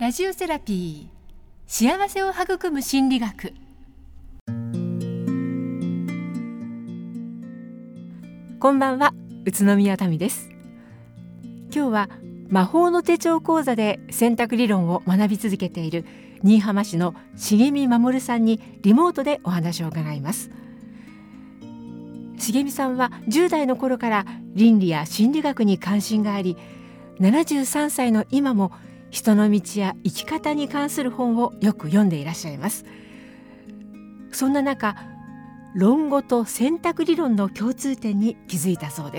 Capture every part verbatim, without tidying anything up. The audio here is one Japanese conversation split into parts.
ラジオセラピー、幸せを育む心理学。こんばんは、宇都宮民です。今日は魔法の手帳講座で選択理論を学び続けている新居浜市の重見守さんにリモートでお話を伺います。重見さんはじゅう代の頃から倫理や心理学に関心があり、ななじゅうさんさいの今も人の道や生き方に関する本をよく読んでいらっしゃいます。そんな中、論語と選択理論の共通点に気づいたそうです。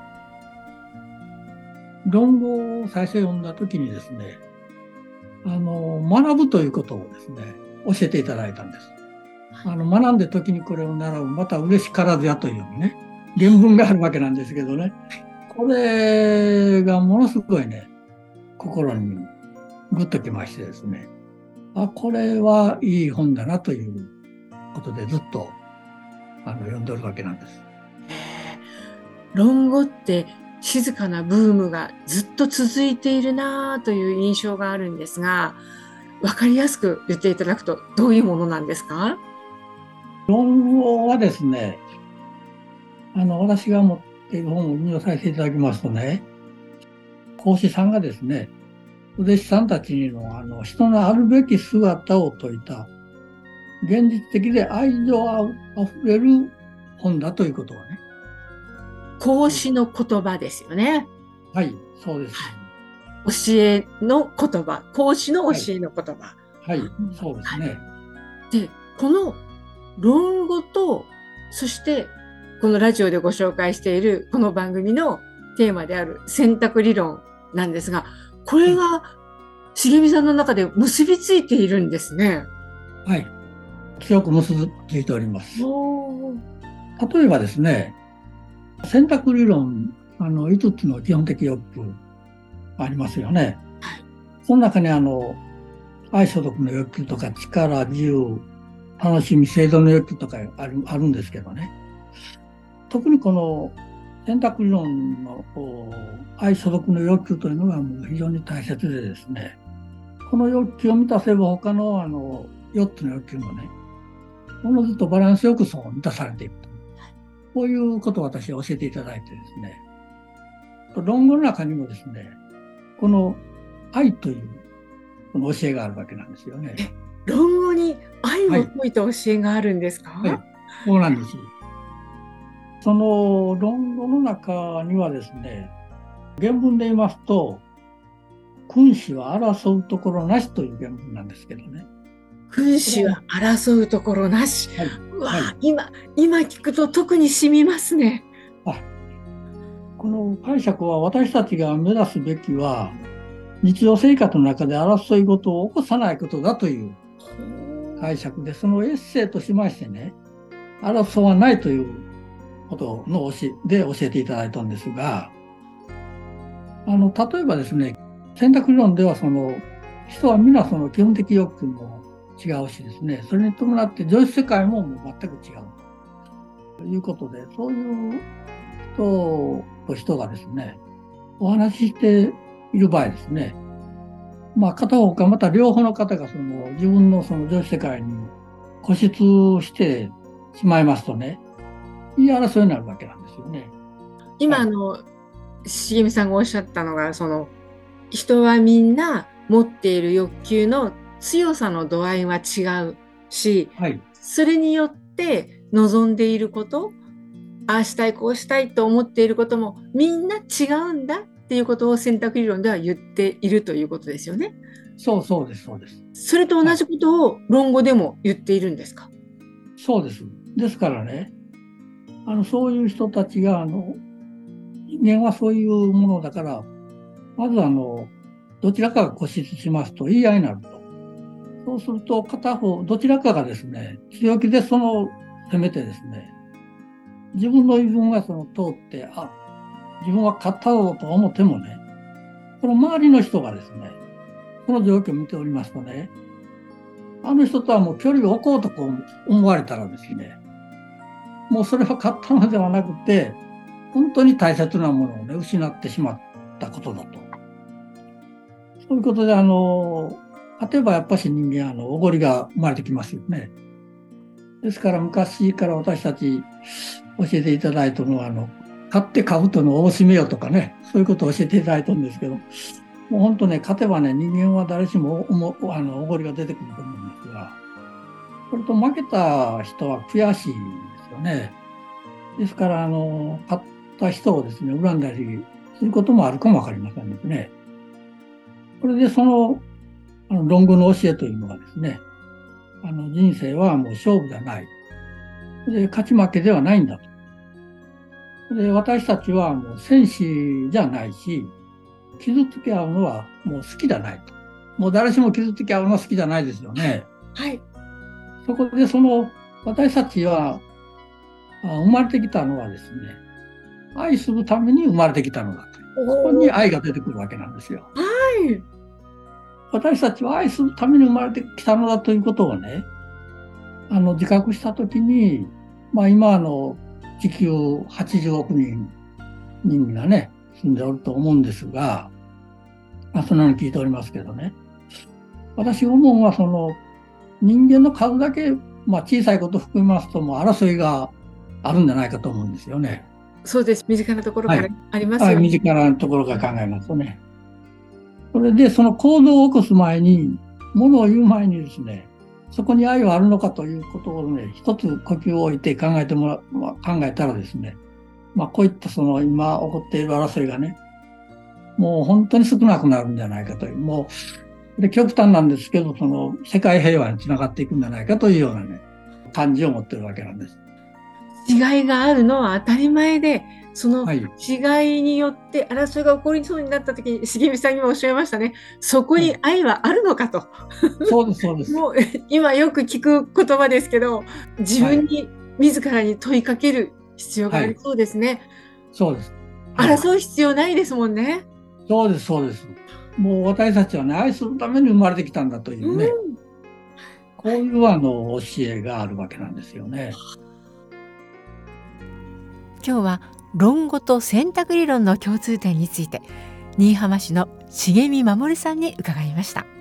論語を最初読んだ時にですね、あの学ぶということをですね教えていただいたんです。あの学んで時にこれを習う、また嬉しからずやというね原文があるわけなんですけどね、これがものすごいね心にグッときましてですね、あ、これはいい本だなということでずっとあの読んでおるわけなんです。 論語って静かなブームがずっと続いているなという印象があるんですが、分かりやすく言っていただくとどういうものなんですか？ 論語はですね、あの私が持っている本を引用させていただきますとね、孔子さんがですね、お弟子さんたちにの、あの人のあるべき姿を説いた現実的で愛情あふれる本だということはね。 孔子の言葉ですよね。 はい、そうです。 教えの言葉、孔子の教えの言葉。 はい、はい、そうですね。はい、 で、この論語と、そしてこのラジオでご紹介しているこの番組のテーマである選択理論なんですが、これが重見さんの中で結びついているんですね。 はい、強く結びついております。例えばですね、選択理論、あのいつつの基本的欲求ありますよね。はい、その中にあの愛所属の欲求とか力、自由、楽しみ、生存の欲求とかある、あるんですけどね。特にこの選択理論の愛所属の欲求というのがもう非常に大切でですね、この欲求を満たせば他のあのよっつの欲求もね、おのずとバランスよくそう満たされていくと。こういうことを私は教えていただいてですね、論語の中にもですね、この愛というこの教えがあるわけなんですよね。 論語に愛を説いた教えがあるんですか？ はい、はい、そうなんです。その論語の中にはですね、原文で言いますと、君子は争うところなしという原文なんですけどね。 君子は争うところなし。はい、うわ、はい、今、今聞くと特に染みますね。 あ、この解釈は私たちが目指すべきは、日常生活の中で争い事を起こさないことだという解釈で、そのエッセイとしましてね、争わないということの教えで教えていただいたんですが、あの例えばですね、選択理論ではその人は皆その基本的欲求も違うしですね、それに伴って常識世界ももう全く違うということで、そういう人と人がですね、お話ししている場合ですね、まあ片方かまた両方の方がその自分のその常識世界に固執してしまいますとね、言い争いになるわけなんですよね。 今、はい、あの重見さんがおっしゃったのが、その人はみんな持っている欲求の強さの度合いは違うし、はい、それによって望んでいること、ああしたいこうしたいと思っていることもみんな違うんだっていうことを選択理論では言っているということですよね。 そうそうですそうです。 それと同じことを論語でも言っているんですか？はい、 そうです。ですからね、あのそういう人たちがあの人間はそういうものだから、まずあのどちらかが固執しますと言い合いになると。そうすると片方どちらかがですね、強気でその攻めてですね、自分の言い分がその通って、あ、自分は勝ったぞと思ってもね、この周りの人がですね、この状況を見ておりますとね、あの人とはもう距離を置こうとこう思われたらですね、もうそれは勝ったのではなくて、本当に大切なものをね、失ってしまったことだと。 そういうことで、あの、例えばやっぱし人間はあのおごりが生まれてきますよね。ですから昔から私たち教えていただいたのは、あの、勝って兜の大締めよとかね、そういうことを教えていただいたんですけど、もう本当ね、勝てばね、人間は誰しもおもあのおごりが出てくると思うんですが、それと負けた人は悔しいですよね。ですから、あの、勝った人をですね、恨んだりすることもあるかもわかりませんですね。これでその、あの論語の教えというのがですね、あの人生はもう勝負じゃない。で、勝ち負けではないんだと。で、私たちはもう戦士じゃないし、傷つけ合うのはもう好きじゃないと。もう誰しも傷つけ合うのは好きじゃないですよね。 はい。 そこでその私たちは生まれてきたのはですね、愛するために生まれてきたのだと。そこに愛が出てくるわけなんですよ。 はい。 私たちは愛するために生まれてきたのだということをね、あの自覚したときに、まあ今あの地球はちじゅうおくにん人がね、住んでおると思うんですが、まあ、そんなの聞いておりますけどね。私が思うのはその人間の数だけ、まあ小さいことを含みますともう争いがあるんじゃないかと思うんですよね。 そうです。身近なところからありますよね。 はい、身近なところから考えますとね。それでその行動を起こす前に、ものを言う前にですね、そこに愛はあるのかということをね、一つ呼吸を置いて考えてもら、まあ、考えたらですね、まあこういったその今起こっている争いがね、もう本当に少なくなるんじゃないかという、もう、で極端なんですけど、その世界平和につながっていくんじゃないかというようなね、感じを持ってるわけなんです。 違いがあるのは当たり前で、その違いによって争いが起こりそうになった時に、重見さんにもおっしゃいましたね。そこに愛はあるのかと。 そうです、そうです。 もう今よく聞く言葉ですけど、自分に自らに問いかける必要がありそうですね。はい、 そうです。 争う必要ないですもんね。 そうです、そうです。もう私たちはね、愛するために生まれてきたんだというね、うん、こういうあの教えがあるわけなんですよね。 今日は論語と選択理論の共通点について新居浜市の重見守さんに伺いました。